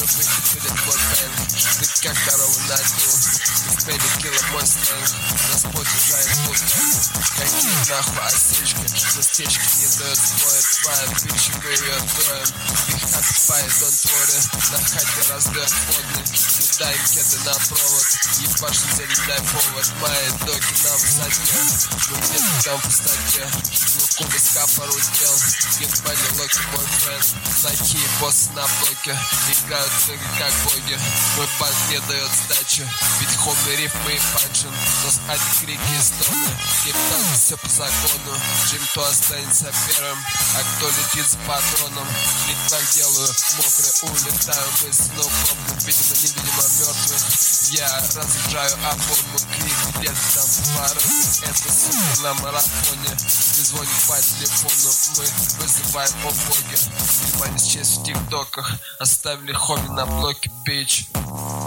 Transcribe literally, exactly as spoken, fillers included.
выходит твой бэнк. Ты как корова на дню, ты в пене кило мой стэнк. Нас поддержает бутылку, какие нахуй осечки. Местечки не дает сбоя, твоя бичи, мы ее троем. Их отпает он творе, на хате раздает водный. Не дай им кеды на провод, ебашь зелень, дай повод. Мои доки на высоте, ну где-то там в пустоте. Луку виска пару тел, ебали локи мой френд. Такие боссы на блоке, играют ноги как боги. Мой банк не дает сдачи, ведь хоми рифмы и панчин. Но спать крики и стоны, кейптаун все по закону. Джим то останется первым, а кто летит за патроном. Литвак делаю, мокрый улетаю. Мы с ноупомпом, видимо, невидимо мертвых. Я разряжаю обойму, крик где-то там в пороге. Это супер на марафоне. Ты звонишь по телефону, мы вызываем о боге. Внимание, честь в тиктоках, оставили хобби на блоке, бич.